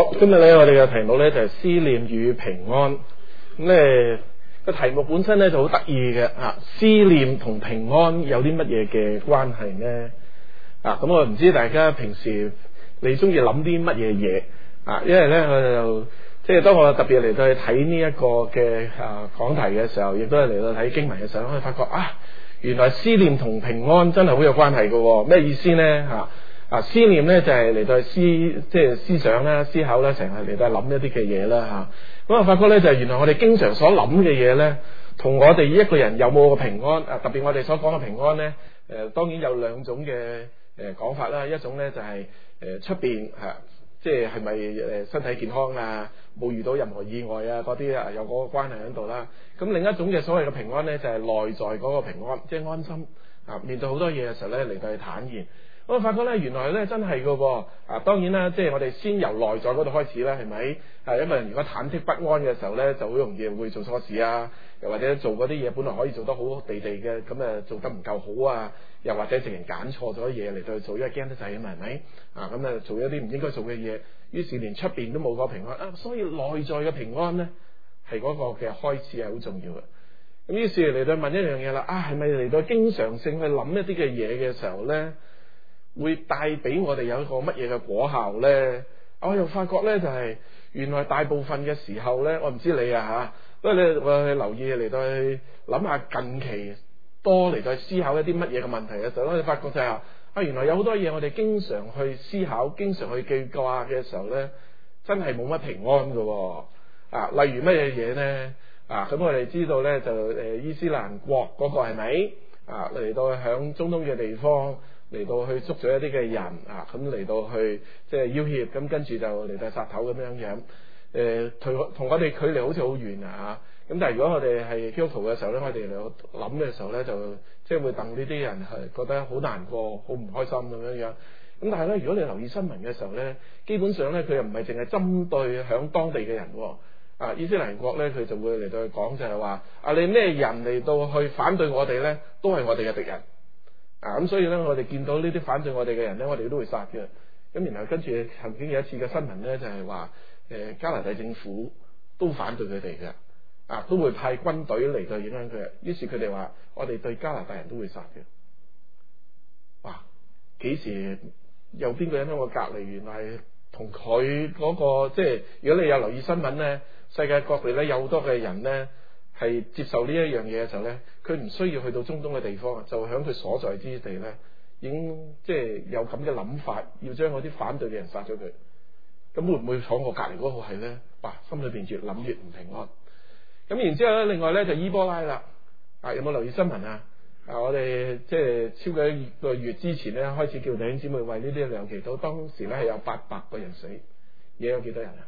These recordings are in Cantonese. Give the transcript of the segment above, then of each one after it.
好，今日咧我哋嘅題目咧就係思念與平安。咁咧個題目本身咧就好得意嘅啊，思念同平安有啲乜嘢嘅關係呢？咁我唔知大家平時你中意諗啲乜嘢嘢啊？因為咧我就即係當我特別嚟到去睇呢一個嘅講題嘅時候，亦都係嚟到睇經文嘅時候，我發覺原來思念同平安真係好有關係嘅。咩意思呢？思念咧就係嚟到即係思想啦、思考啦，成日嚟到諗一啲嘅嘢啦嚇。咁我發覺咧就係原來我哋經常所諗嘅嘢咧，同我哋一個人有冇個平安特別我哋所講嘅平安咧，當然有兩種嘅講法啦。一種咧就係出邊即係咪身體健康冇遇到任何意外嗰啲有嗰個關係喺度啦。咁另一種嘅所謂嘅平安咧，就係內在嗰個平安，即係安心面對好多嘢嘅時候咧嚟到去坦然。我發覺咧，原來咧真係噶噃。當然啦，即係我哋先由內在嗰度開始啦，係咪？因為如果忐忑不安嘅時候咧，就好容易會做錯事又或者做嗰啲嘢本來可以做得好好地嘅，咁做得唔夠好又或者直情揀錯咗嘢嚟到去做，因為驚得滯係咪？咁做一啲唔應該做嘅嘢，於是連出邊都冇個平安所以內在嘅平安咧係嗰個嘅開始係好重要嘅。咁於是嚟到問一樣嘢啦，係咪嚟到經常性去諗一啲嘅嘢嘅時候咧，會帶俾我哋有一個乜嘢嘅果效呢？我又發覺呢，就係原來大部分嘅時候呢，我唔知你不過我去留意嚟到去諗下近期多嚟到去思考一啲乜嘢嘅問題嘅時候，我哋發覺就係原來有好多嘢我哋經常去思考、經常去記掛嘅時候呢，真係冇乜平安㗎。例如乜嘢嘢呢？咁我哋知道呢，就伊斯蘭國嗰個係咪嚟到響中東嘅地方？嚟到去捉咗一啲嘅人咁嚟到去即係要挾，咁跟住就嚟到殺頭咁樣同我哋距離好似好遠咁但係如果我哋係基督徒嘅時候咧，我哋嚟諗嘅時候咧，就即係會戥呢啲人係覺得好難過、好唔開心咁樣。咁但係咧，如果你留意新聞嘅時候咧，基本上咧佢又唔係淨係針對響當地嘅人伊斯蘭國咧佢就會嚟到去講就係話你咩人嚟到去反對我哋咧，都係我哋嘅敵人。咁所以咧，我哋見到呢啲反對我哋嘅人咧，我哋都會殺嘅。咁然後跟住曾經有一次嘅新聞咧，就係話加拿大政府都反對佢哋嘅，都會派軍隊嚟到影響佢。於是佢哋話：我哋對加拿大人都會殺嘅。哇！幾時有邊個人喺我隔離？原來同佢嗰個即係，如果你有留意新聞咧，世界各地咧有好多嘅人咧。係接受呢一樣嘢嘅時候咧，佢唔需要去到中東嘅地方，就喺佢所在之地咧，已經即係有咁嘅諗法，要將嗰啲反對嘅人殺咗佢。咁會唔會坐我隔離嗰個係咧？哇！心裏邊越諗越唔平安。咁然之後咧，另外咧就伊波拉啦。有冇留意新聞我哋即係超過一個月之前咧，開始叫弟兄姊妹為呢啲兩祈禱，當時咧係有800個人死，而家有幾多人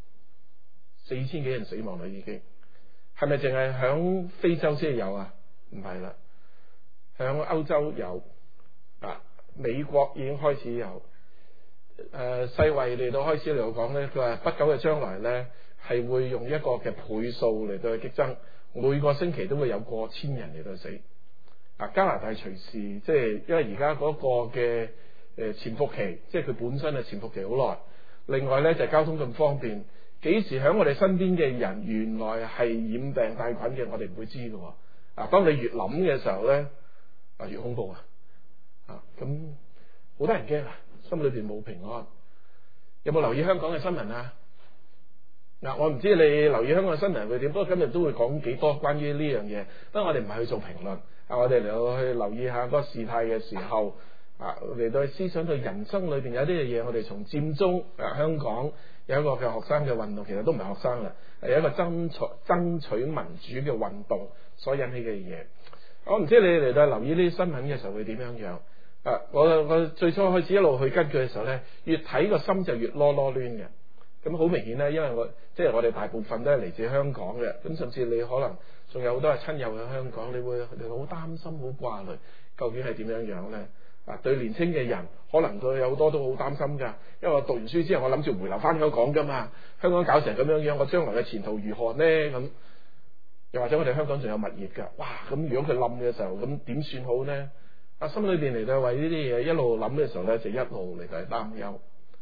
？4000幾人死亡啦，已經。係咪淨係響非洲先有唔係啦，響歐洲有美國已經開始有。世衛嚟到開始嚟到講咧，佢話不久嘅將來咧係會用一個嘅倍數嚟到去激增，每個星期都會有過千人嚟到死。加拿大隨時即係因為而家嗰個嘅潛伏期，即係佢本身係潛伏期好耐。另外咧就係交通咁方便。幾時喺我哋身邊嘅人原來係染病帶菌嘅，我哋唔會知㗎喎。當你越諗嘅時候咧，越恐怖咁好多人驚心裏邊冇平安。有冇留意香港嘅新聞我唔知你留意香港嘅新聞會點，不過今日都會講幾多關於呢樣嘢。不過我哋唔係去做評論我哋嚟到去留意下嗰個事態嘅時候嚟到去思想到人生裏邊有啲嘅嘢，我哋從佔中香港。有一個嘅學生嘅運動，其實都唔係學生啦，係一個爭取民主嘅運動所引起嘅嘢。我唔知你嚟到留意呢啲新聞嘅時候會點樣我最初開始一路去跟佢嘅時候咧，越睇個心就越囉囉攣嘅。咁好明顯咧，因為我哋大部分都係嚟自香港嘅，咁甚至你可能仲有好多係親友喺香港，你會好擔心、好掛慮，究竟係點樣咧？對年青嘅人，可能佢有好多都好擔心㗎，因為我讀完書之後，我諗住回流翻香港㗎嘛，香港搞成咁樣，我將來嘅前途如何呢？咁又或者我哋香港仲有物業㗎，哇！咁如果佢冧嘅時候，咁點算好呢？心裏邊嚟到為呢啲嘢一路諗嘅時候咧，就一路嚟到係擔憂。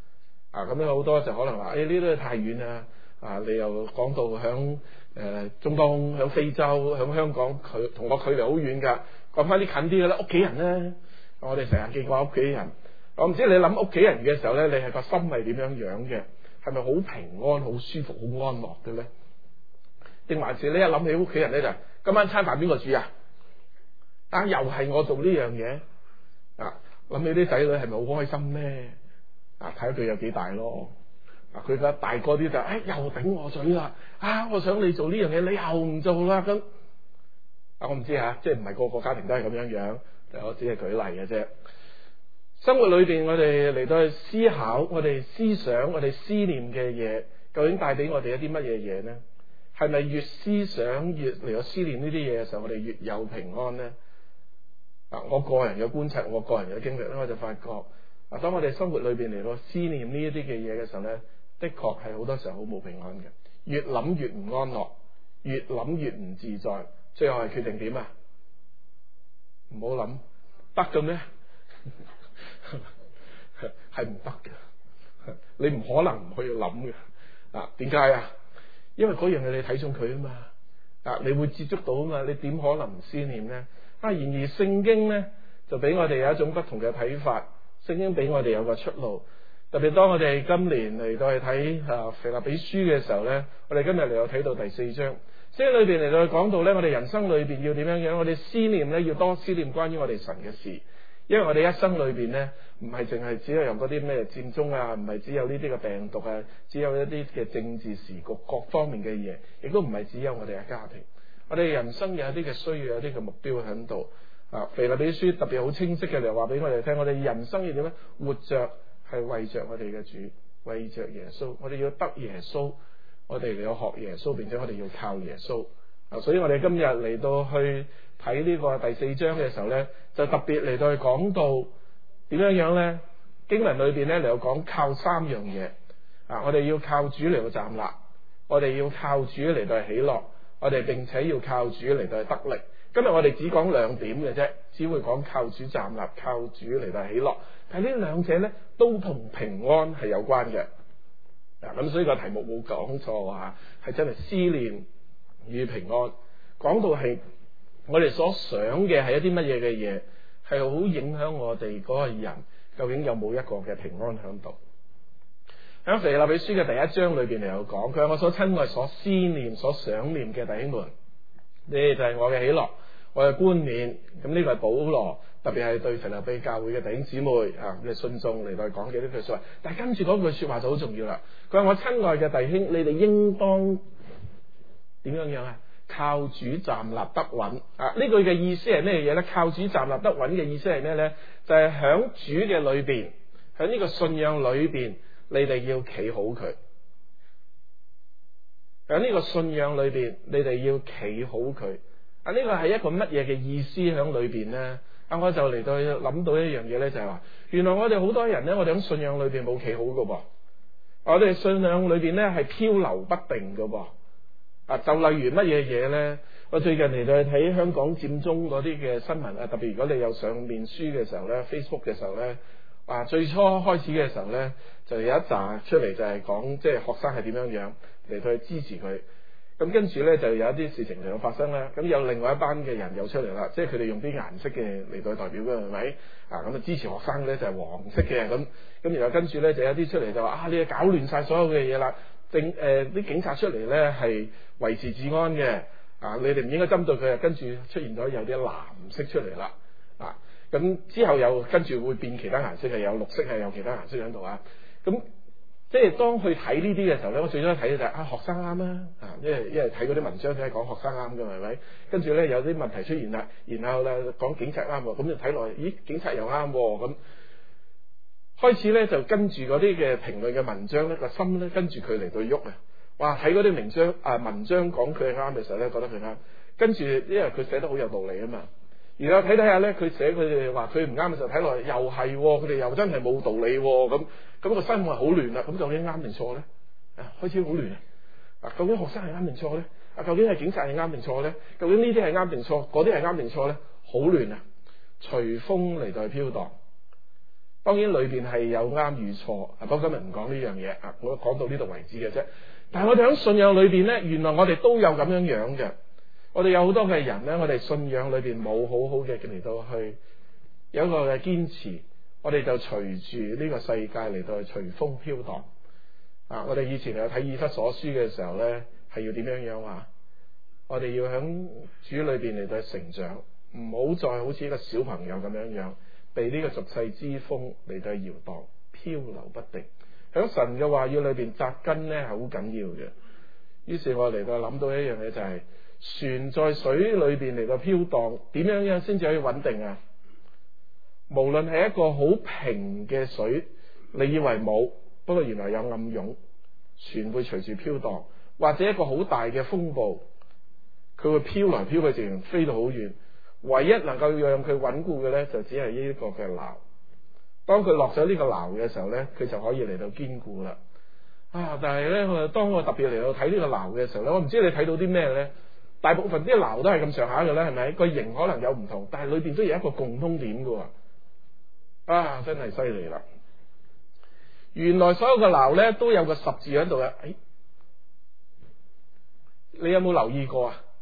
咁樣好多就可能話，呢啲太遠啦。你又講到響中東、響非洲、響香港，佢同我距離好遠㗎。講翻啲近啲嘅啦，屋企人咧，我哋成日記掛屋企人。我唔知你諗屋企人嘅時候咧，你係個心係點樣樣嘅？係咪好平安、好舒服、好安樂嘅咧？定還是你一諗起屋企人咧，就今晚餐飯邊個煮啊？又係我做呢樣嘢。諗起啲仔女係咪好開心咧？睇下佢有幾大咯。佢嘅大個啲就又頂我嘴啦。我想你做呢樣嘢，你又唔做啦。咁我唔知吓，即係唔係個個家庭都係咁樣樣。我只係舉例嘅啫。生活裏邊，我哋嚟到去思考，我哋思想，我哋思念嘅嘢，究竟帶俾我哋一啲乜嘢嘢呢？係咪越思想越嚟到思念呢啲嘢嘅時候，我哋越有平安呢？我個人嘅觀察，我個人嘅經歷咧，我就發覺，當我哋生活裏邊嚟到思念呢一啲嘅嘢嘅時候咧，的確係好多時候好冇平安嘅，越諗越唔安樂，越諗越唔自在，最後係決定點啊？唔好諗，得嘅咩？係唔得嘅，你唔可能唔去諗嘅。點解啊？因為嗰樣嘢你睇中佢啊嘛，你會接觸到啊嘛，你點可能唔思念呢？然而聖經呢，就俾我哋有一種不同嘅睇法，聖經俾我哋有個出路。特別當我哋今年嚟到去睇腓立比書嘅時候呢，我哋今日嚟到睇到第4章，聖經裏邊嚟到去講到呢，我哋人生裏邊要點樣樣，我哋思念呢，要多思念關於我哋神嘅事。因為我哋一生裏邊呢，唔係淨係只有嗰啲咩佔中唔係只有呢啲嘅病毒只有一啲嘅政治時局各方面嘅嘢，亦都唔係只有我哋嘅家庭。我哋人生有一啲嘅需要，有一啲嘅目標喺度。腓立比書特別好清晰嘅嚟話俾我哋聽，我哋人生要點樣活着，係為着我哋嘅主，為着耶穌。我哋要得耶穌，我哋嚟到學耶穌，並且我哋要靠耶穌。所以我哋今日嚟到去睇呢個第4章嘅時候呢，就特別嚟到去講到點樣樣呢？經文裏邊呢，嚟到講靠3樣嘢。我哋要靠主嚟到站立，我哋要靠主嚟到喜樂，我哋並且要靠主嚟到得力。今日我哋只講2點嘅啫，只會講靠主站立，靠主嚟到喜樂。但係呢兩者呢，都同平安係有關嘅。咁所以個題目冇講錯啊，係真係思念與平安。講到係我哋所想嘅係一啲乜嘢嘅嘢，係好影響我哋嗰個人究竟有冇一個嘅平安喺度。喺腓立比書嘅第1章裏邊嚟有講，佢話我所親愛、所思念、所想念嘅弟兄們，你哋就係我嘅喜樂，我嘅冠冕。咁呢個係保羅特別係對腓立比教會嘅弟兄姊妹嘅信眾嚟到講嘅呢句說話。但係跟住嗰句說話就好重要啦。佢話我親愛嘅弟兄，你哋應當點樣樣靠主站立得穩。呢句嘅意思係咩嘢呢？靠主站立得穩嘅意思係咩呢？就係響主嘅裏邊，喺呢個信仰裏邊，你哋要企好佢。喺呢個信仰裏邊，你哋要企好佢。呢個係一個乜嘢嘅意思喺裏邊呢？我就嚟到諗到一樣嘢呢，就係話，原來我哋好多人呢，我哋喺信仰裏邊冇企好噶噃。我哋信仰裏邊呢係漂流不定噶噃。就例如乜嘢嘢呢？我最近嚟到去睇香港佔中嗰啲嘅新聞，特別如果你有上面書嘅時候呢， Facebook 嘅時候呢，最初開始嘅時候呢，就有一紮出嚟就係講，即係學生係點樣樣嚟到去支持佢。咁跟住呢，就有一啲事情就發生啦。咁有另外一班嘅人又出嚟啦，即係佢哋用啲顏色嘅嚟到去代表嘅，係咪？咁支持學生呢，就係黃色嘅。咁然後跟住呢，就有啲出嚟就話你搞亂晒所有嘅嘢啦。啲警察出嚟呢係維持治安嘅，你哋唔應該針對佢。跟住出現咗有啲藍色出嚟啦，咁之後又跟住會變其他顏色，係有綠色，係有其他顏色喺度啊。咁即係當去睇呢啲嘅時候呢，我最初睇嘅就係學生啱啊，因為睇嗰啲文章都係講學生啱嘅，係咪？跟住呢，有啲問題出現啦，然後呢講警察啱，咁就睇落去，咦，警察又啱咁。開始咧就跟住嗰啲嘅評論嘅文章咧，個心咧跟住佢嚟到喐啊！哇，睇嗰啲文章講佢係啱嘅時候咧，覺得佢啱。跟住因為佢寫得好有道理啊嘛，然後睇下咧，佢寫佢哋話佢唔啱嘅時候，睇落又係佢哋又真係冇道理咁個心話好亂啦。咁究竟啱定錯咧？開始好亂啊！究竟學生係啱定錯咧？究竟係警察係啱定錯咧？究竟呢啲係啱定錯？嗰啲係啱定錯咧？好亂啊！隨風嚟到飄蕩。 當然裏邊係有啱與錯，不過今日唔講呢樣嘢啊，我講到呢度為止嘅啫。但係我哋喺信仰裏邊呢，原來我哋都有咁樣樣嘅。我哋有好多嘅人呢，我哋信仰裏邊冇好好嘅嚟到去有一個嘅堅持，我哋就隨住呢個世界嚟到去隨風飄蕩啊！我哋以前有睇以弗所書嘅時候呢，係要點樣樣啊？我哋要喺主裏邊嚟到去成長，唔好再好似一個小朋友咁樣樣，被呢個俗世之風嚟到去搖蕩，漂流不定。喺神嘅話語裏邊扎根呢係好緊要嘅。於是我嚟到諗到一樣嘢，就係船在水裏邊嚟到飄蕩，點樣樣先至可以穩定啊？無論係一個好平嘅水，你以為冇，不過原來有暗湧，船會隨住飄蕩，或者一個好大嘅風暴，佢會飄來飄去，直情飛到好遠。唯一能夠讓佢穩固嘅呢，就只係呢一個嘅錨。當佢落咗呢個錨嘅時候呢，佢就可以嚟到堅固啦。啊！但係呢，當我特別嚟到睇呢個錨嘅時候呢，我唔知你睇到啲咩呢？大部分啲錨都係咁上下嘅啦，係咪？個形可能有唔同，但係裏邊都有一個共通點嘅。啊！真係犀利啦！原來所有嘅錨呢都有個十字喺度嘅。你有冇留意過啊？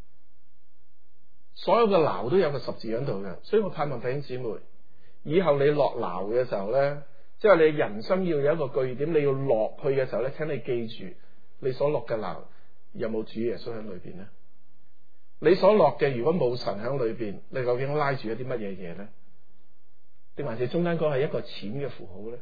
所有嘅錨都有個十字喺度嘅，所以我盼望弟兄姊妹，以後你落錨嘅時候呢，即係你人生要有一個據點，你要落去嘅時候呢，請你記住，你所落嘅錨有冇主耶穌喺裏邊呢？你所落嘅如果冇神喺裏邊，你究竟拉住一啲乜嘢嘢呢？定還是中間嗰係一個錢嘅符號呢？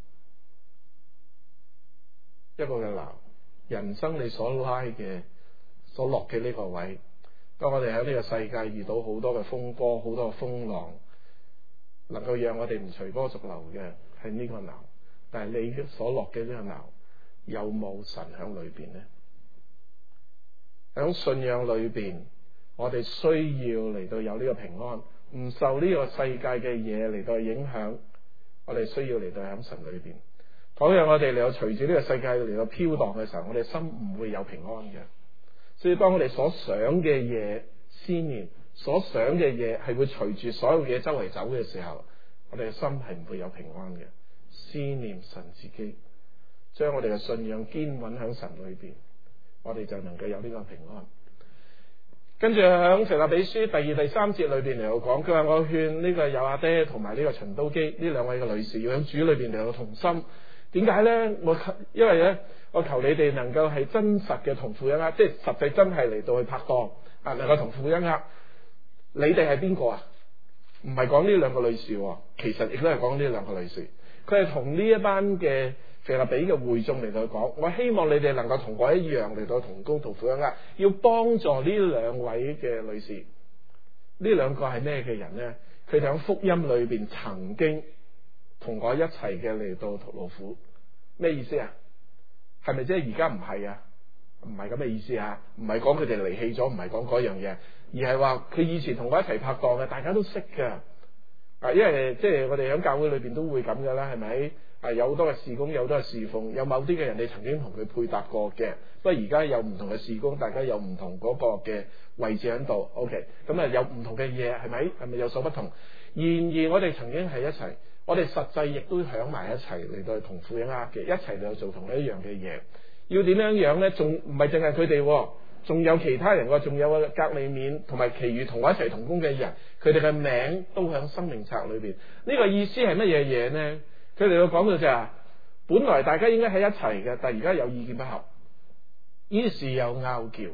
一個嘅錨，人生你所拉嘅、所落嘅呢個位，當我哋喺呢個世界遇到好多嘅風波、好多嘅風浪，能夠讓我哋唔隨波逐流嘅係呢個錨，但係你所落嘅呢個錨有冇神喺裏邊呢？喺信仰裏邊，我哋需要嚟到有呢個平安，唔受呢個世界嘅嘢嚟到影響，我哋需要嚟到喺神裏邊。倘若我哋嚟到隨住呢個世界嚟到飄蕩嘅時候，我哋心唔會有平安嘅。所以當我哋所想嘅嘢思念，所想嘅嘢係會隨住所有嘢周圍走嘅時候，我哋嘅心係唔會有平安嘅。思念神自己，將我哋嘅信仰堅穩喺神裏邊，我哋就能夠有呢個平安。跟住喺腓立比書第2、第3節裏邊嚟到講，佢話我勸呢個友阿爹同埋呢個循都基呢兩位嘅女士要喺主裏邊嚟到同心。點解呢？因為呢，我求你哋能夠係真實嘅同負一軛，即係實際真係嚟到去拍檔啊，能夠同負一軛。你哋係邊個啊？唔係講呢兩個女士，其實亦都係講呢兩個女士。佢係同呢一班嘅腓立比嘅會眾嚟到講，我希望你哋能夠同我一樣嚟到同工同負一軛，要幫助呢兩位嘅女士。呢兩個係咩嘅人呢？佢哋喺福音裏邊曾經同我一齊嘅嚟到勞苦，咩意思啊？係咪即係而家唔係啊？唔係咁嘅意思啊！唔係講佢哋離棄咗，唔係講嗰樣嘢，而係話佢以前同我一齊拍檔嘅，大家都識㗎。啊，因為即係我哋喺教會裏邊都會咁噶啦，係咪？啊，有好多嘅事工，有好多嘅侍奉，有某啲嘅人你曾經同佢配搭過嘅，不過而家有唔同嘅事工，大家有唔同嗰個嘅位置喺度。OK，咁啊有唔同嘅嘢，係咪？係咪有所不同？然而我哋曾經係一齊。我哋實際亦都響埋一齊嚟到同負一軛嘅，一齊嚟到做同一樣嘅嘢。要點樣樣呢？仲唔係淨係佢哋，仲有其他人，仲有革利免同埋其餘同我一齊同工嘅人，佢哋嘅名都響生命冊裏邊。呢個意思係乜嘢嘢呢？佢哋要講到就係，本來大家應該喺一齊嘅，但係而家有意見不合，於是有拗撬，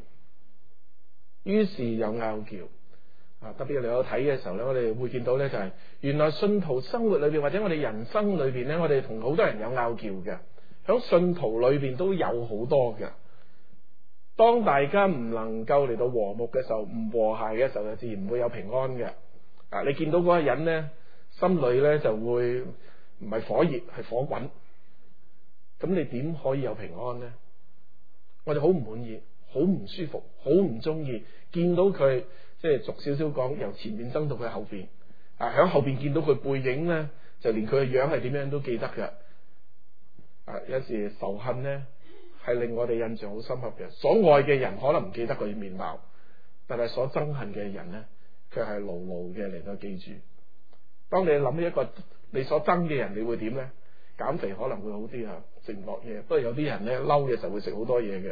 啊！特別嚟到睇嘅時候咧，我哋會見到咧就係原來信徒生活裏邊或者我哋人生裏邊咧，我哋同好多人有拗撬嘅，響信徒裏邊都有好多嘅。當大家唔能夠嚟到和睦嘅時候，唔和諧嘅時候，就自然唔會有平安嘅。啊！你見到嗰個人咧，心裏咧就會唔係火熱，係火滾。咁你點可以有平安呢？我哋好唔滿意，好唔舒服，好唔中意，見到佢。即係逐少少講，由前面爭到佢後邊，啊，喺後邊見到佢背影咧，就連佢嘅樣係點樣都記得嘅。啊，有時仇恨咧係令我哋印象好深刻嘅。所愛嘅人可能唔記得佢面貌，但係所憎恨嘅人咧，佢係牢牢嘅嚟到記住。 當你諗起一個你所憎嘅人，你會點呢？減肥可能會好啲啊，食唔落嘢。不過有啲人呢，嬲嘅時候會食好多嘢嘅。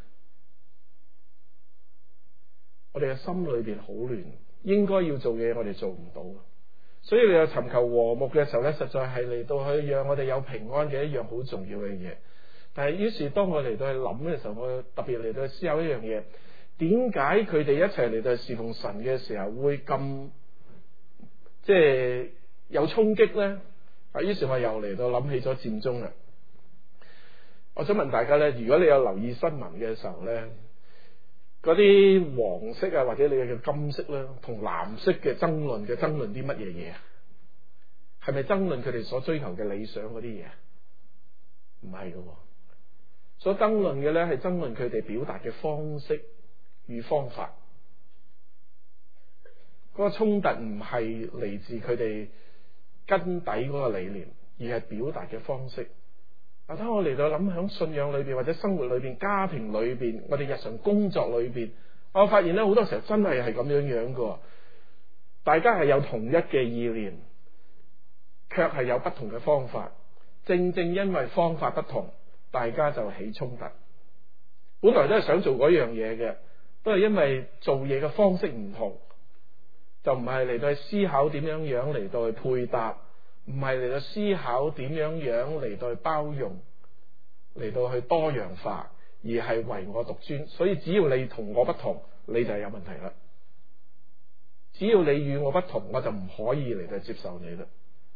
我哋嘅心裏邊好亂，應該要做嘅嘢我哋做唔到，所以你有尋求和睦嘅時候呢，實在係嚟到去讓我哋有平安嘅一樣好重要嘅嘢。但係於是當我嚟到去諗嘅時候，我特別嚟到去思考一樣嘢：點解佢哋一齊嚟到去侍奉神嘅時候會咁即係有衝擊呢？於是我又嚟到諗起咗佔中啦。我想問大家呢，如果你有留意新聞嘅時候呢，嗰啲黃色啊或者你嘅金色啦，同藍色嘅爭論啲乜嘢嘢啊？係咪爭論佢哋所追求嘅理想嗰啲嘢？唔係㗎，所爭論嘅呢係爭論佢哋表達嘅方式與方法。嗰個衝突唔係嚟自佢哋根底嗰個理念，而係表達嘅方式。當我嚟到諗響信仰裏邊或者生活裏邊、家庭裏邊、我哋日常工作裏邊，我發現咧好多時候真係咁樣樣嘅。大家係有同一嘅意念，卻係有不同嘅方法。正正因為方法不同，大家就起衝突。本來都係想做嗰樣嘢嘅，都係因為做嘢嘅方式唔同，就唔係嚟到去思考點樣樣嚟到去配搭，唔係嚟到思考點樣樣嚟到去包容，嚟到去多樣化，而係唯我獨尊。所以只要你同我不同，你就係有問題啦。只要你與我不同，我就唔可以嚟到接受你啦。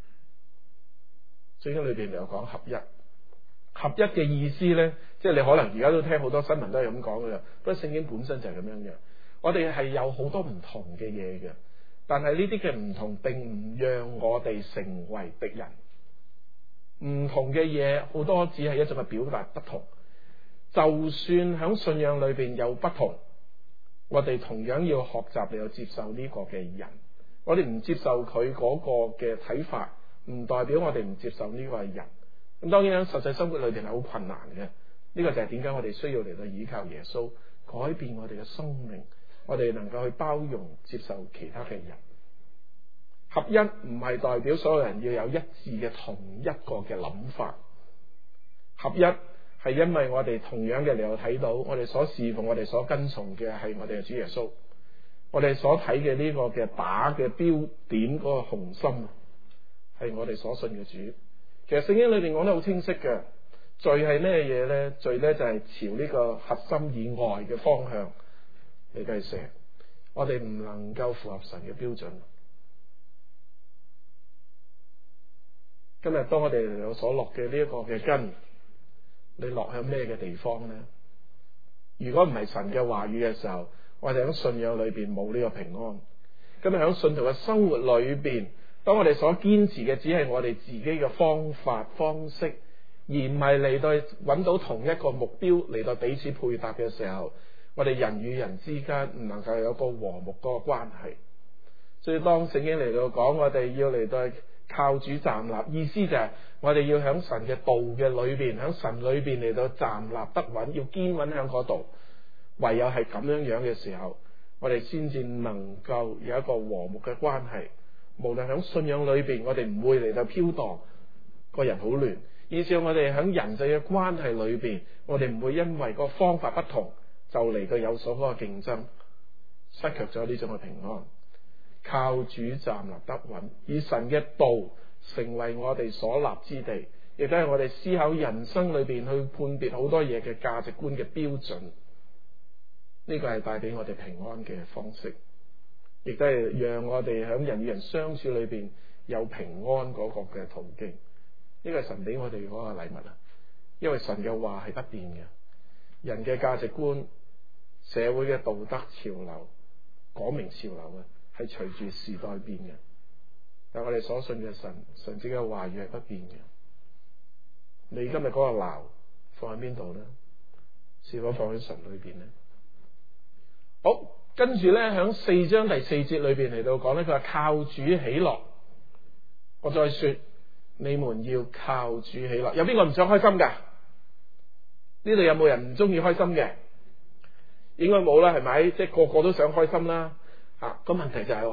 聖經裏邊又講合一，合一嘅意思呢，即係你可能而家都聽好多新聞都係咁講嘅啦。不過聖經本身就係咁樣樣，我哋係有好多唔同嘅嘢嘅。但係呢啲嘅唔同並唔讓我哋成為敵人。唔同嘅嘢好多只係一種嘅表達不同。就算喺信仰裏邊有不同，我哋同樣要學習嚟去接受呢個嘅人。我哋唔接受佢嗰個嘅睇法，唔代表我哋唔接受呢個係人。咁當然喺實際生活裏邊係好困難嘅。呢個就係點解我哋需要嚟到依靠耶穌，改變我哋嘅生命。我哋能夠去包容接受其他嘅人。合一唔係代表所有人要有一致嘅同一個嘅諗法。合一係因為我哋同樣嘅嚟到睇到，我哋所侍奉、我哋所跟從嘅係我哋嘅主耶穌。我哋所睇嘅呢個嘅打嘅標點嗰個紅心係我哋所信嘅主。其實聖經裏邊講得好清晰嘅，罪係咩嘢呢？罪呢就係朝呢個核心以外嘅方向嚟計射，我哋唔能夠符合神嘅標準。今日當我哋有所落嘅呢一個嘅根，你落喺咩嘅地方呢？如果唔係神嘅話語嘅時候，我哋喺信仰裏邊冇呢個平安。今日喺信徒嘅生活裏邊，當我哋所堅持嘅只係我哋自己嘅方法方式，而唔係嚟到揾到同一個目標嚟到彼此配搭嘅時候，我哋人與人之間唔能夠有個和睦嗰個關係。所以當聖經嚟到講，我哋要嚟到靠主站立，意思就係我哋要喺神嘅道嘅裏邊，喺神裏邊嚟到站立得穩，要堅穩喺嗰度。唯有係咁樣樣嘅時候，我哋先至能夠有一個和睦嘅關係。無論喺信仰裏邊，我哋唔會嚟到飄蕩，個人好亂。而且我哋喺人際嘅關係裏邊，我哋唔會因為個方法不同就嚟到有所嗰個競爭，失卻咗呢種嘅平安。靠主站立得穩，以神嘅道成為我哋所立之地，亦都係我哋思考人生裏邊去判別好多嘢嘅價值觀嘅標準。呢個係帶俾我哋平安嘅方式，亦都係讓我哋喺人與人相處裏邊有平安嗰個嘅途徑。呢個係神俾我哋嗰個禮物啊！因為神嘅話係不變嘅，人嘅價值觀、社會嘅道德潮流、講明潮流啊，係隨住時代變嘅。但我哋所信嘅神，神自己嘅話語係不變嘅。你今日嗰個錨放喺邊度呢？是否放喺神裏邊呢？好，跟住呢，響4章第4節裏邊嚟到講呢，佢話靠主喜樂。我再說，你們要靠主喜樂。有邊個唔想開心噶？呢度有冇人唔中意開心嘅？應該冇啦，係咪？即係個個都想開心啦。個問題就係話，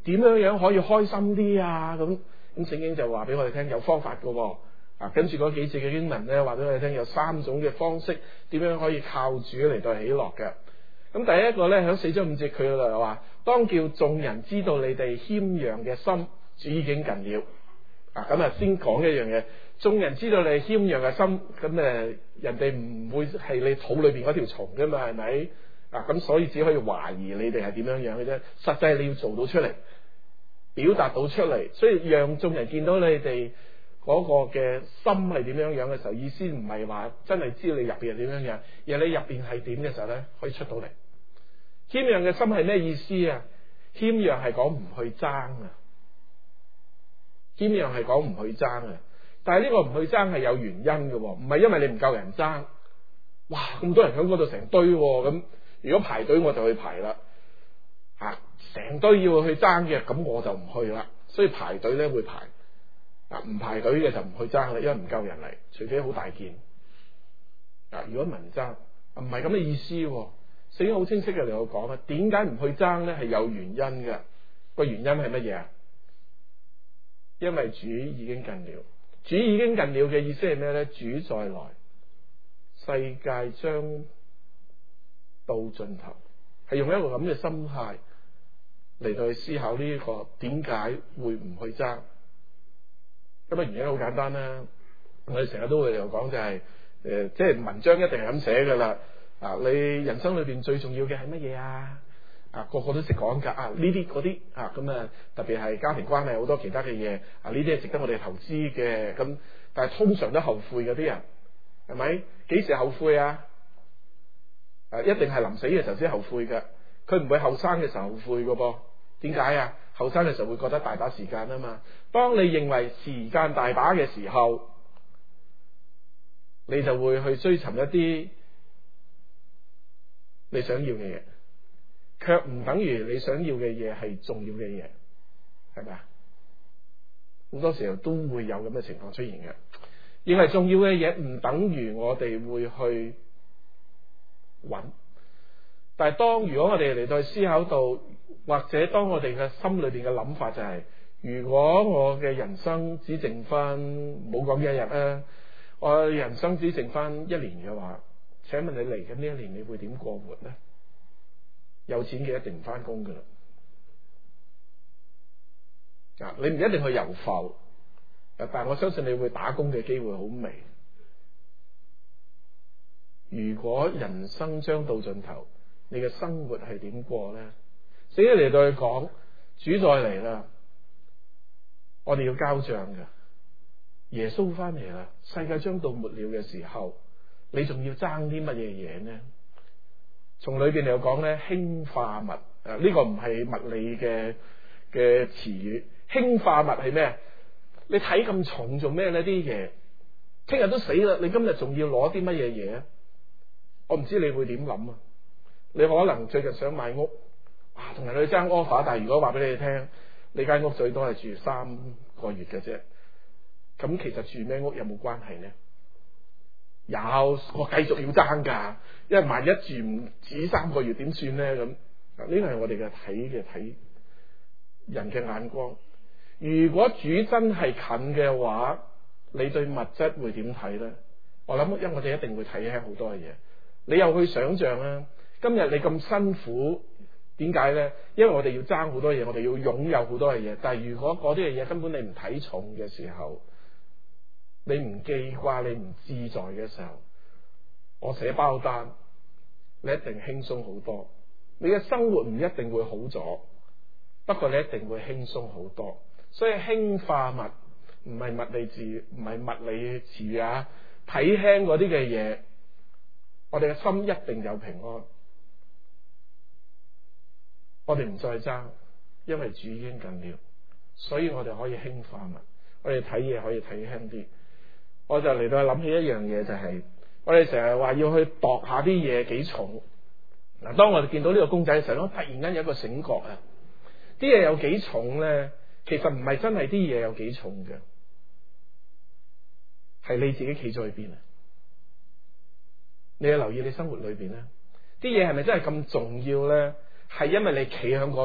點樣可以開心啲啊？咁聖經就話俾我哋聽有方法噶喎。跟住嗰幾節嘅經文咧，話俾我哋聽有3種嘅方式，點樣可以靠主嚟到喜樂嘅。咁第一個咧，喺4章5節佢就話，當叫眾人知道你哋謙讓嘅心，主已經近了。咁先講一樣嘢，眾人知道你謙讓嘅心，咁人哋唔會係你肚裏邊嗰條蟲噶嘛，係咪？咁所以只可以懷疑你哋係點樣樣嘅啫。實際你要做到出嚟，表達到出嚟，所以讓眾人見到你哋嗰個嘅心係點樣樣嘅時候，意思唔係話真係知道你入邊係點樣樣，而係你入邊係點嘅時候咧，可以出到嚟。謙讓嘅心係咩意思啊？謙讓係講唔去爭啊，謙讓係講唔去爭啊。但係呢個唔去爭係有原因嘅，唔係因為你唔夠人爭。哇，咁多人喺嗰度成堆，咁如果排隊我就去排啦。成堆要去爭嘅，咁我就唔去啦。所以排隊咧會排，唔排隊嘅就唔去爭啦，因為唔夠人嚟，除非好大件。如果民爭，唔係咁嘅意思。聖經好清晰嘅嚟我講啦，點解唔去爭咧？係有原因嘅。個原因係乜嘢啊？因為主已經近了。主已經近了嘅意思係咩咧？主再來，世界將到盡頭，係用一個咁嘅心態嚟到去思考呢個點解會唔去爭。咁原因好簡單啦，我哋成日都會嚟講就係即係文章一定係咁寫噶啦。你人生裏邊最重要嘅係乜嘢啊？個個都識講噶。呢啲嗰啲咁特別係家庭關係好多其他嘅嘢。呢啲係值得我哋投資嘅。咁但係通常都後悔嗰啲人，係咪？幾時後悔啊？一定係臨死嘅時候先後悔嘅。佢唔會後生嘅時候後悔噶噃。點解啊？後生嘅時候會覺得大把時間啊嘛。當你認為時間大把嘅時候，你就會去追尋一啲你想要嘅嘢，卻唔等於你想要嘅嘢係重要嘅嘢，係咪啊？好多時候都會有咁嘅情況出現嘅。認為重要嘅嘢唔等於我哋會去揾，但係當如果我哋嚟到思考到，或者當我哋嘅心裏邊嘅諗法就係，如果我嘅人生只剩翻，冇講一日啊，我人生只剩翻1年嘅話，請問你嚟緊呢1年你會點過活呢？有錢嘅一定唔翻工噶啦，你唔一定去遊埠，但係我相信你會打工嘅機會好微。如果人生將到盡頭，你嘅生活係點過呢？聖經嚟到去講，主再嚟啦，我哋要交賬噶。耶穌翻嚟啦，世界將到末了嘅時候，你仲要爭啲乜嘢嘢呢？從裏邊嚟講咧，輕化物，呢個唔係物理嘅詞語。輕化物係咩？你睇咁重做咩呢？啲嘢聽日都死啦，你今日仲要攞啲乜嘢嘢啊？我唔知你會點諗啊？你可能最近想買屋，同人去爭 offer， 但係如果話俾你聽，你間屋最多係住3個月嘅啫，咁其實住咩屋有冇關係呢？有，我繼續要爭噶，因為萬一住唔止3個月點算呢？咁呢個係我哋嘅睇人嘅眼光。如果主真係近嘅話，你對物質會點睇呢？我諗，因為我哋一定會睇輕好多嘅嘢。你又去想象啊，今日你咁辛苦，點解呢？因為我哋要爭好多嘢，我哋要擁有好多嘅嘢。但係如果嗰啲嘅嘢根本你唔睇重嘅時候，你唔記掛，你唔自在嘅時候，我寫包單，你一定輕鬆好多。你嘅生活唔一定會好咗，不過你一定會輕鬆好多。所以輕化物唔係物理詞，唔係物理詞語啊。睇輕嗰啲嘅嘢，我哋嘅心一定有平安。我哋唔再爭，因為主已經近了，所以我哋可以輕化物。我哋睇嘢可以睇輕啲。我就嚟到諗起一樣嘢，就係我哋成日話要去度下啲嘢幾重。嗱，當我哋見到呢個公仔嘅時候，突然間有一個醒覺啊！啲嘢有幾重咧？其實唔係真係啲嘢有幾重嘅，係你自己企咗去邊啊！你要留意你生活裏邊咧，啲嘢係咪真係咁重要咧？係因為你企喺嗰度，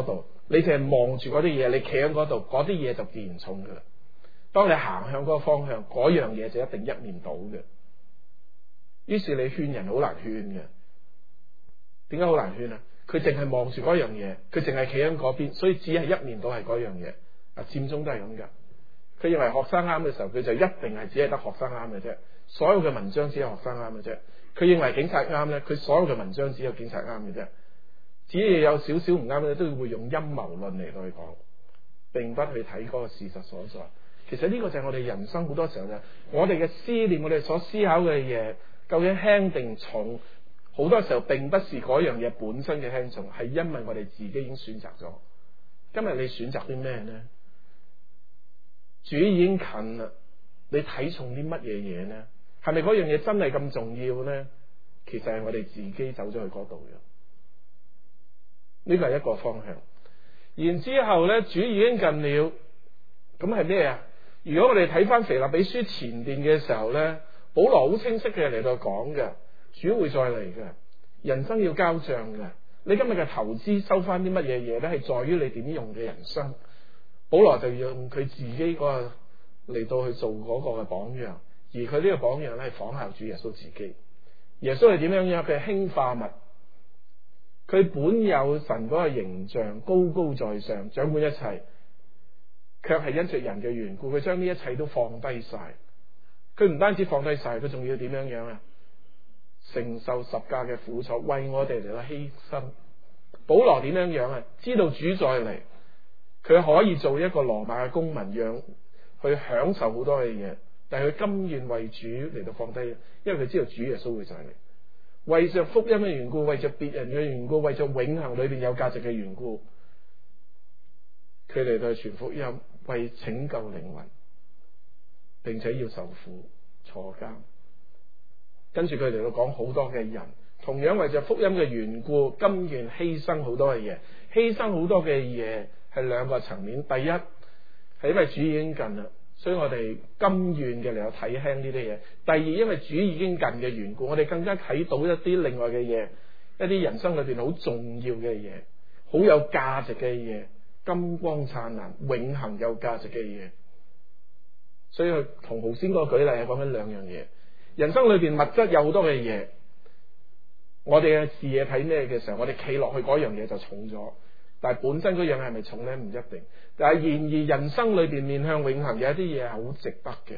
你淨係望住嗰啲嘢，你企喺嗰度，嗰啲嘢就自然重噶啦。當你行向嗰個方向，嗰樣嘢就一定一面倒嘅。於是你勸人好難勸嘅。點解好難勸啊？佢淨係望住嗰樣嘢，佢淨係企喺嗰邊，所以只係一面倒係嗰樣嘢。佔中都係咁噶。佢認為學生啱嘅時候，佢就一定係只係得學生啱嘅啫。所有嘅文章只係學生啱嘅啫。佢認為警察啱咧，佢所有嘅文章只有警察啱嘅啫。只要有少少唔啱咧，都會用陰謀論嚟到去講，並不去睇嗰個事實所在。其實呢個就係我哋人生好多時候就係我哋嘅思念，我哋所思考嘅嘢究竟輕定重，好多時候並不是嗰樣嘢本身嘅輕重，係因為我哋自己已經選擇咗。今日你選擇啲咩呢？主已經近啦，你睇重啲乜嘢嘢呢？係咪嗰樣嘢真係咁重要呢？其實係我哋自己走咗去嗰度嘅。呢個係一個方向。然之後咧，主已經近了，咁係咩啊？如果我哋睇翻腓立比書前邊嘅時候咧，保羅好清晰嘅嚟到講嘅，主會再嚟嘅，人生要交賬嘅。你今日嘅投資收翻啲乜嘢嘢咧，係在於你點用嘅人生。保羅就用佢自己個嚟到去做嗰個嘅榜樣，而佢呢個榜樣咧係仿效主耶穌自己。耶穌係點樣樣？佢係輕化物，佢本有神嗰個形象，高高在上，掌管一切，卻係因着人嘅緣故，佢將呢一切都放低晒。佢唔單止放低晒，佢仲要點樣樣啊？承受十架嘅苦楚，為我哋嚟到犧牲。保羅點樣樣啊？知道主再嚟，佢可以做一個羅馬嘅公民，讓去享受好多嘅嘢，但係佢甘願為主嚟到放低，因為佢知道主耶穌會再嚟。為着福音嘅緣故，為着別人嘅緣故，為着永恆裏邊有價值嘅緣故，佢嚟到傳福音，為拯救靈魂，並且要受苦坐監。跟住佢嚟到講好多嘅人，同樣為着福音嘅緣故，甘願犧牲好多嘅嘢。犧牲好多嘅嘢係兩個層面。第一係因為主已經近啦，所以我哋甘願嘅嚟到睇輕呢啲嘢。第二，因為主已經近嘅緣故，我哋更加睇到一啲另外嘅嘢，一啲人生裏邊好重要嘅嘢，好有價值嘅嘢，金光燦爛、永恆有價值嘅嘢。所以佢同頭先嗰個舉例係講緊兩樣嘢。人生裏邊物質有好多嘅嘢，我哋嘅視野睇咩嘅時候，我哋企落去嗰樣嘢就重咗。但係本身嗰樣係咪重咧？唔一定。但係然而人生裏邊面向永恆有一啲嘢係好值得嘅。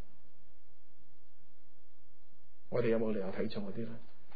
我哋有冇理由睇重嗰啲咧？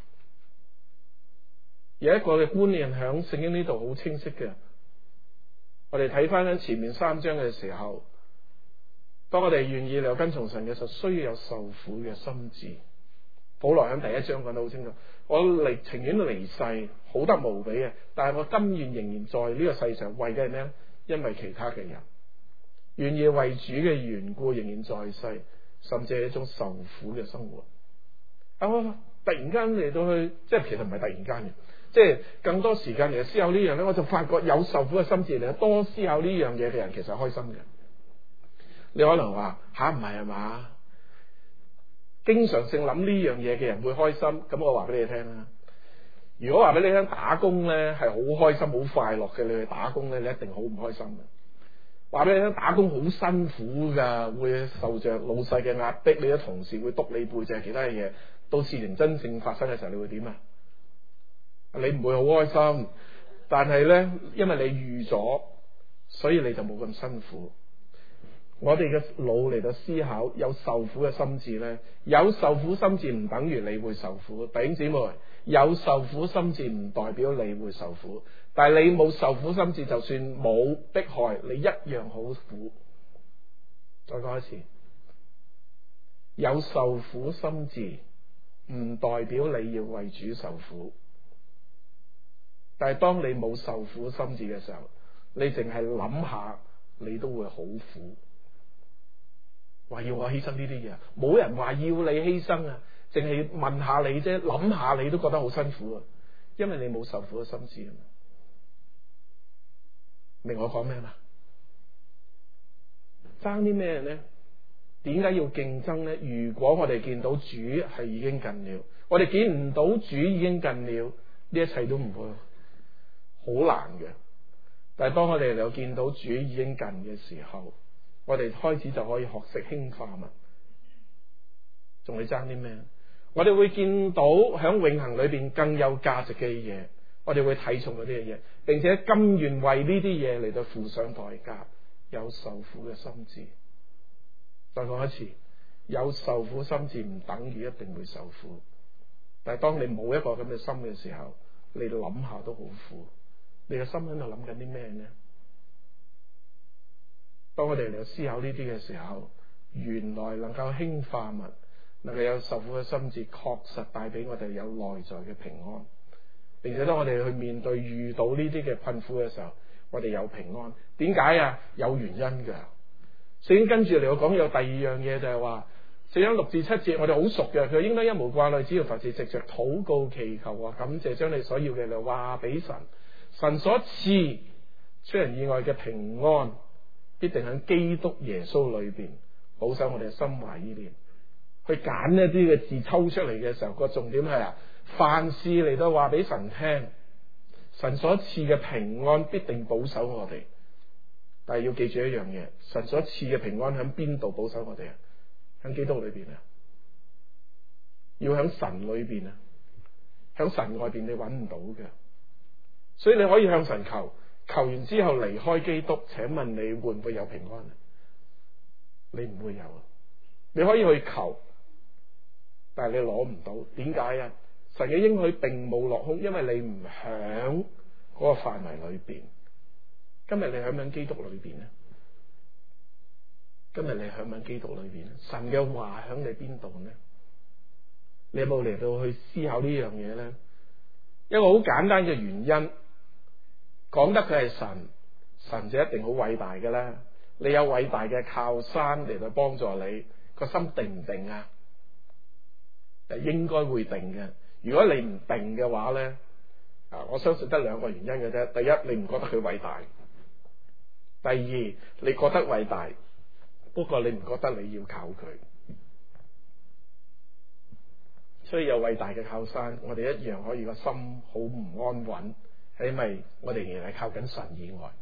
有一個嘅觀念響聖經呢度好清晰嘅。我哋睇翻喺前面3章嘅時候，當我哋願意嚟到跟從神嘅時候，需要有受苦嘅心志。保羅喺第1章講得好清楚，我情願離世，好得無比嘅，但係我甘願仍然在呢個世上，為嘅係咩咧？因為其他嘅人願意為主嘅緣故，仍然在世，甚至係一種受苦嘅生活。我突然間嚟到去，即係其實唔係突然間嘅，即係更多時間嚟思考呢樣咧，我就發覺有受苦嘅心志嚟多思考呢樣嘢嘅人，其實係開心嘅。你可能話唔係嘛？經常性諗呢樣嘢嘅人會開心，咁我話俾你聽啦。如果話俾你聽打工咧係好開心、好快樂嘅，你去打工咧，你一定好唔開心嘅。話俾你聽打工好辛苦噶，會受着老細嘅壓迫，你啲同事會督你背脊，其他嘅嘢，到事情真正發生嘅時候，你會點啊？你唔會好開心，但係咧，因為你預咗，所以你就冇咁辛苦。我哋嘅腦嚟到思考，有受苦嘅心志咧，有受苦心志唔等於你會受苦。弟兄姊妹，有受苦心志唔代表你會受苦，但係你冇受苦心志，就算冇迫害，你一樣好苦。再講一次，有受苦心志唔代表你要為主受苦，但係當你冇受苦心志嘅時候，你淨係諗下，你都會好苦。話要我犧牲呢啲嘢，冇人話要你犧牲啊，淨係問下你啫，諗下你都覺得好辛苦啊，因為你冇受苦嘅心志啊。明我講咩嘛？爭啲咩呢？點解要競爭呢？如果我哋見到主係已經近了，我哋見唔到主已經近了，呢一切都唔會好難嘅。 但係當我哋又見到主已經近嘅時候，我哋開始就可以學識輕化物，仲會爭啲咩？我哋會見到響永恆裏邊更有價值嘅嘢，我哋會睇重嗰啲嘅嘢，並且甘願為呢啲嘢嚟到付上代價，有受苦嘅心志。再講一次，有受苦心志唔等於一定會受苦，但係當你冇一個咁嘅心嘅時候，你諗下都好苦。你嘅心喺度諗緊啲咩呢？當我哋嚟思考呢啲嘅時候，原來能夠輕化物，能夠有受苦嘅心志，確實帶俾我哋有內在嘅平安，並且當我哋去面對遇到呢啲嘅困苦嘅時候，我哋有平安。點解啊？有原因噶。聖經跟住嚟我講有第二樣嘢，就係話4章6至7節，我哋好熟嘅。佢應該一無掛慮，只要凡事藉着禱告祈求和感謝，將你所要嘅就話俾神。神所賜出人意外嘅平安，必定喺基督耶穌裏邊保守我哋嘅心懷意念。去揀一啲嘅字抽出嚟嘅時候，個重點係凡事嚟到話俾神聽，神所賜嘅平安必定保守我哋。但係要記住一樣嘢，神所賜嘅平安喺邊度保守我哋啊？喺基督裏邊啊，要喺神裏邊啊，喺神外邊你揾唔到嘅。所以你可以向神求，求完之後離開基督，請問你會唔會有平安啊？你唔會有啊。你可以去求，但係你攞唔到。點解啊？神嘅應許並冇落空，因為你唔響嗰個範圍裏邊。今日你響唔響基督裏邊呢？今日你響唔響基督裏邊？神嘅話響你邊度呢？你有冇嚟到去思考呢樣嘢呢？一個好簡單嘅原因，講得佢係神，神就一定好偉大嘅啦。你有偉大嘅靠山嚟到幫助你，個心定唔定啊？應該會定嘅。如果你唔定嘅話呢，我相信得兩個原因嘅啫。第一，你唔覺得佢偉大；第二，你覺得偉大，不過你唔覺得你要靠佢。所以有偉大嘅靠山，我哋一樣可以個心好唔安穩，係因為我哋仍然係靠緊神以外。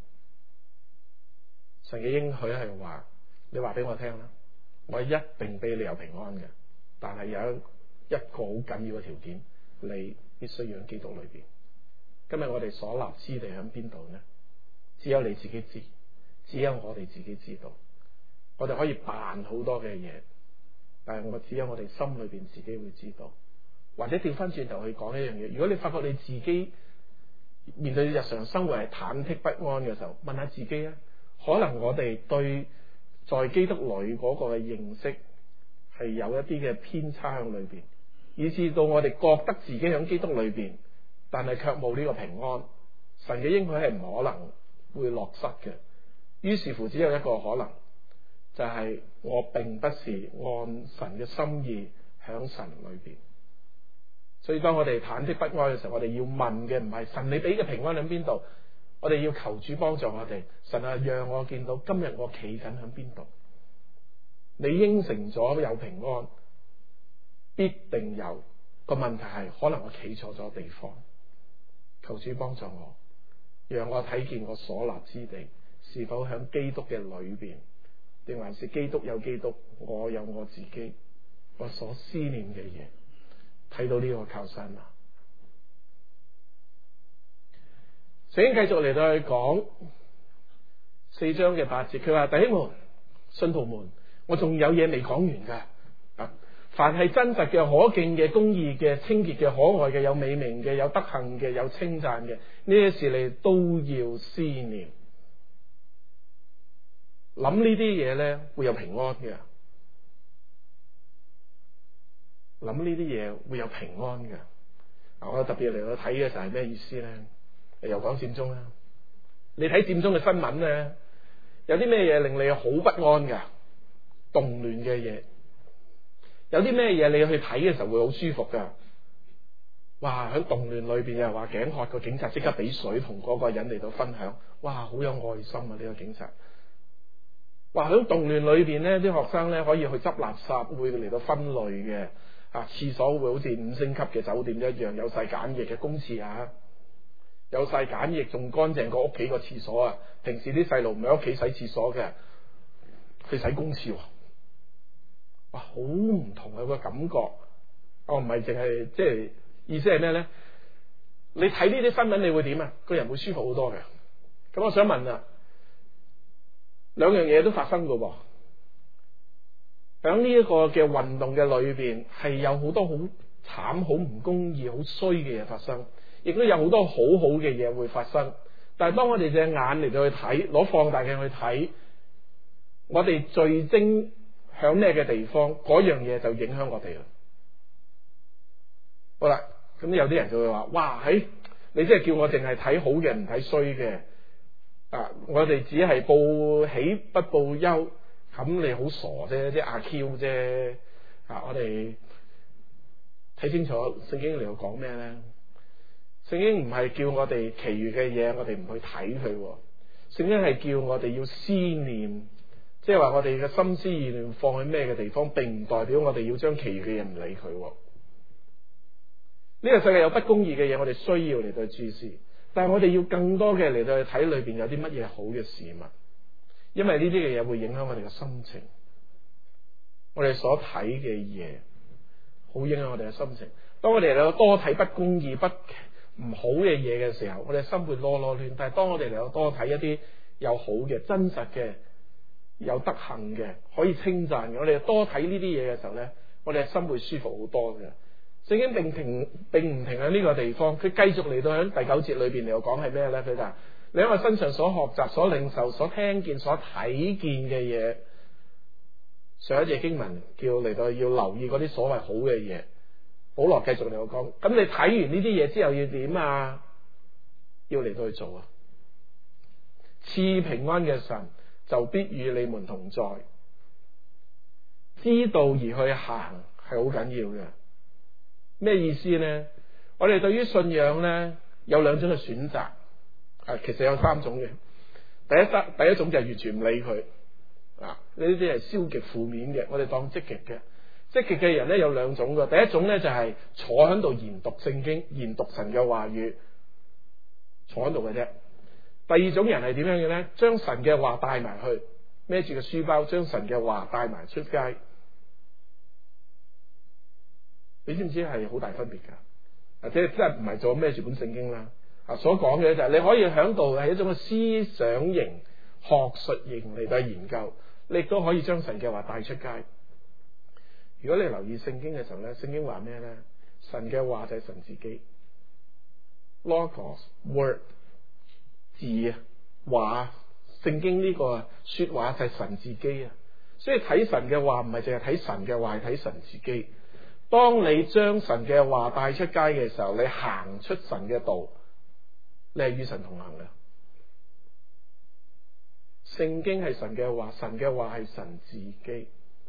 神嘅應許係話，你話俾我聽啦，我一定俾你有平安嘅，但係有一個好緊要嘅條件，你必須要喺基督裏邊。今日我哋所立之地喺邊度呢？只有你自己知，只有我哋自己知道。我哋可以扮好多嘅嘢，但係只有我哋心裏邊自己會知道。或者調翻轉頭去講一樣嘢，如果你發覺你自己面對日常生活係忐忑不安嘅時候，問下自己啊，可能我哋對在基督裏嗰個嘅認識係有一啲嘅偏差喺裏邊，以至到我哋覺得自己喺基督裏邊，但係卻冇呢個平安。神嘅應許係唔可能會落失嘅。於是乎只有一個可能，就係我並不是按神嘅心意響神裏邊。所以當我哋忐忑不安嘅時候，我哋要問嘅唔係神你俾嘅平安喺邊度，我哋要求主幫助我哋。神啊，讓我見到今日我企緊喺邊度。你應承咗有平安，必定有。個問題係可能我企錯咗地方。求主幫助我，讓我睇見我所立之地是否喺基督嘅裏邊，定還是基督有基督，我有我自己，我所思念嘅嘢。睇到呢個靠山嘛？聖經繼續嚟到去講4章嘅8節，佢話：弟兄們、信徒們，我仲有嘢未講完噶。凡係真實嘅、可敬嘅、公義嘅、清潔嘅、可愛嘅、有美名嘅、有德行嘅、有稱讚嘅，呢啲事你都要思念。諗呢啲嘢咧，會有平安嘅。諗呢啲嘢會有平安嘅。我特別嚟到睇嘅就係咩意思咧？又講佔中啦。你睇佔中嘅新聞咧，有啲咩嘢令你好不安噶？動亂嘅嘢。有啲咩嘢你去睇嘅時候會好舒服噶？哇！喺動亂裏邊又話頸渴，個警察即刻俾水同嗰個人嚟到分享。哇！好有愛心啊！呢個警察。哇！喺動亂裏邊咧，啲學生咧可以去執垃圾，會嚟到分類嘅。廁所會好似5星級嘅酒店一樣，有晒簡易嘅公廁啊！ 有晒梘液，仲乾淨過屋企個廁所啊！平時啲細路唔喺屋企洗廁所嘅，去洗公廁，哇，好唔同啊個感覺。我唔係淨係即係意思係咩咧？你睇呢啲新聞，你會點啊？個人會舒服好多嘅。咁我想問啊，兩樣嘢都發生噶噃。響呢一個嘅運動嘅裏邊，係有好多好慘、好唔公義、好衰嘅嘢發生，亦都有好多好好嘅嘢會發生。但係當我哋隻眼嚟到去睇，攞放大鏡去睇，我哋聚精響咩嘅地方，嗰樣嘢就影響我哋啦。好啦，咁有啲人就會話：哇，你即係叫我淨係睇好嘅，唔睇衰嘅啊！我哋只係報喜不報憂。咁你好傻啫，即係阿 Q 啫啊！我哋睇清楚聖經嚟到講咩咧？聖經唔係叫我哋其餘嘅嘢，我哋唔去睇佢。聖經係叫我哋要思念，即係話我哋嘅心思意念放喺咩嘅地方，並唔代表我哋要將其餘嘅嘢唔理佢。呢個世界有不公義嘅嘢，我哋需要嚟到注視，但係我哋要更多嘅嚟到去睇裏邊有啲乜嘢好嘅事物。因為呢啲嘅嘢會影響我哋嘅心情，我哋所睇嘅嘢好影響我哋嘅心情。當我哋嚟到多睇不公義、不唔好嘅嘢嘅時候，我哋心會囉囉攣。但係當我哋嚟到多睇一啲有好嘅、真實嘅、有德行嘅、可以稱讚嘅，我哋多睇呢啲嘢嘅時候咧，我哋嘅心會舒服好多嘅。聖經並唔停喺呢個地方，佢繼續嚟到喺第9節裏邊嚟到講係咩咧？佢就你喺我身上所學習、所領受、所聽見、所睇見嘅嘢，上一節經文叫嚟到要留意嗰啲所謂好嘅嘢。保羅繼續嚟到講，咁你睇完呢啲嘢之後要點啊？要嚟到去做啊！賜平安嘅神就必與你們同在，知道而去行係好緊要嘅。咩意思呢？我哋對於信仰呢，有兩種嘅選擇。其實有3種嘅。第一種就係完全唔理佢，呢啲係消極負面嘅，我哋當積極嘅。積極嘅人咧有2種嘅。第一種咧就係坐喺度研讀聖經，研讀神嘅話語，坐喺度嘅啫。第二種人係點樣嘅咧？將神嘅話帶埋去，孭住個書包，將神嘅話帶埋出街。你知唔知係好大分別噶？即係真係唔係做孭住本聖經啦。所講嘅就係你可以喺度係一種嘅思想型、學術型嚟到研究，你亦都可以將神嘅話帶出街。如果你留意聖經嘅時候咧，聖經話咩咧？神嘅話就係神自己 ，Logos Word 字啊話，聖經呢個說話就係神自己啊。所以睇神嘅話唔係淨係睇神嘅話，係睇神自己。當你將神嘅話帶出街嘅時候，你行出神嘅道。你係與神同行嘅，聖經係神嘅話，神嘅話係神自己。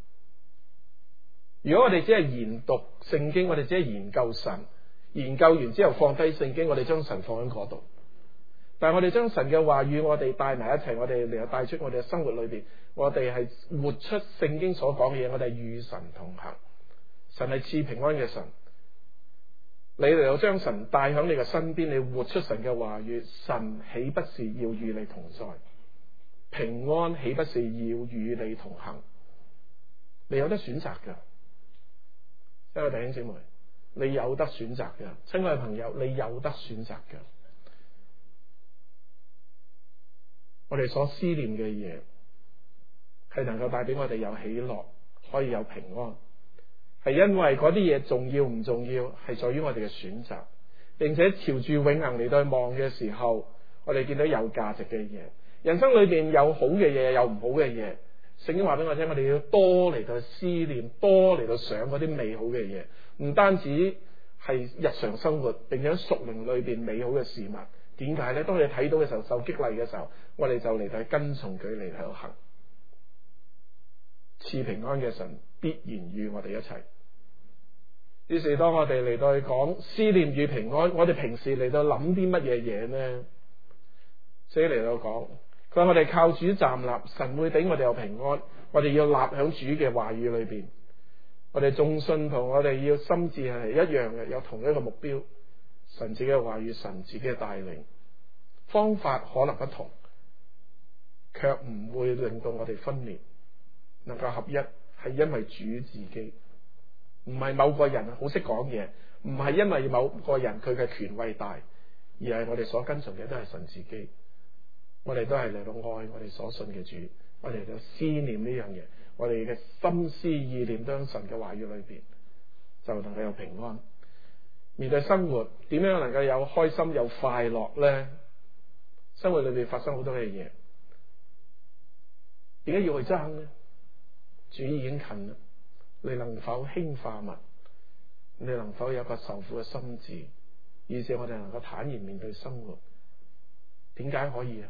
如果我哋只係研讀聖經，我哋只係研究神，研究完之後放低聖經，我哋將神放喺嗰度。但係我哋將神嘅話與我哋帶埋一齊，我哋嚟到帶出我哋嘅生活裏邊，我哋係活出聖經所講嘅嘢，我哋係與神同行。神係賜平安嘅神。你嚟到將神帶響你嘅身邊，你活出神嘅話語，神豈不是要與你同在？平安豈不是要與你同行？你有得選擇噶，親愛弟兄姊妹，你有得選擇噶，親愛朋友，你有得選擇噶。我哋所思念嘅嘢，係能夠帶俾我哋有喜樂，可以有平安。係因為嗰啲嘢重要唔重要，係在於我哋嘅選擇，並且朝住永恆嚟到望嘅時候，我哋見到有價值嘅嘢。人生裏邊有好嘅嘢，有唔好嘅嘢。聖經話俾我聽，我哋要多嚟到思念，多嚟到想嗰啲美好嘅嘢，唔單止係日常生活，並且喺屬靈裏邊美好嘅事物。點解呢？當你睇到嘅時候，受激勵嘅時候，我哋就嚟到跟從佢嚟向行。賜平安嘅神必然與我哋一齊。於是當我哋嚟到去講思念與平安，我哋平時嚟到諗啲乜嘢嘢呢？所以嚟到講，佢話我哋靠主站立，神會俾我哋有平安。我哋要立響主嘅話語裏邊，我哋眾信徒，我哋要心志係一樣嘅，有同一個目標。神自己嘅話語，神自己嘅帶領， 方法可能不同，卻唔會令到我哋分裂，能夠合一，係因為主自己，唔係某個人好識講嘢，唔係因為某個人佢嘅權威大，而係我哋所跟從嘅都係神自己。我哋都係嚟到愛我哋所信嘅主，我哋嚟到思念呢樣嘢，我哋嘅心思意念都喺神嘅話語裏邊，就能夠有平安。面對生活，點樣能夠有開心有快樂呢？生活裏邊發生好多嘅嘢，點解要去爭呢？主已經近啦，你能否輕化物？你能否有個受苦嘅心志，以致我哋能夠坦然面對生活？點解可以啊？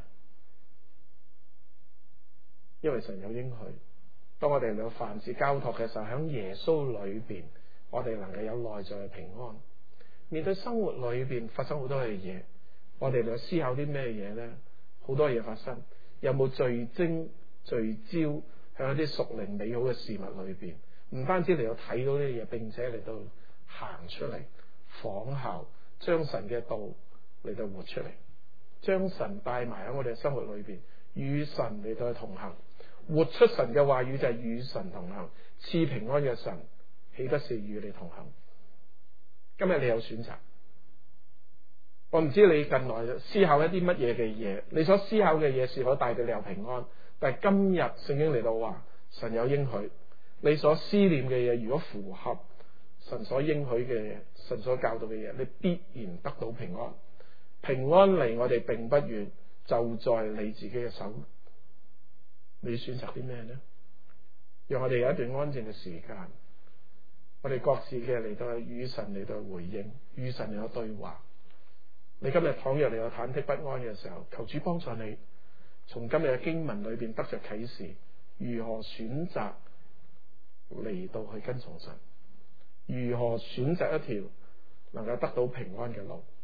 因為神有應許，當我哋有凡事交託嘅時候，喺耶穌裏邊，我哋能夠有內在嘅平安。面對生活裏邊發生好多嘅嘢，我哋嚟思考啲咩嘢呢？好多嘢發生，有冇聚焦喺一啲屬靈美好嘅事物裏邊？唔單止嚟到睇到呢啲嘢，並且嚟到行出嚟，仿效，將神嘅道嚟到活出嚟，將神帶埋喺我哋嘅生活裏邊，與神嚟到去同行。活出神嘅話語就係與神同行，賜平安嘅神豈不是與你同行？今日你有選擇，我唔知你近來思考一啲乜嘢嘅嘢，你所思考嘅嘢是否帶俾你有平安？但係今日聖經嚟到話，神有應許，你所思念嘅嘢如果符合神所應許嘅嘢，神所教導嘅嘢，你必然得到平安。平安離我哋並不遠，就在你自己嘅手。你選擇啲咩呢？讓我哋有一段安靜嘅時間，我哋各自嘅嚟到與神嚟到回應，與神嚟到對話。你今日倘若你有忐忑不安嘅時候，求主幫助你，從今日嘅經文裏邊得着啟示，如何選擇嚟到去跟從神，如何選擇一條能夠得到平安嘅路。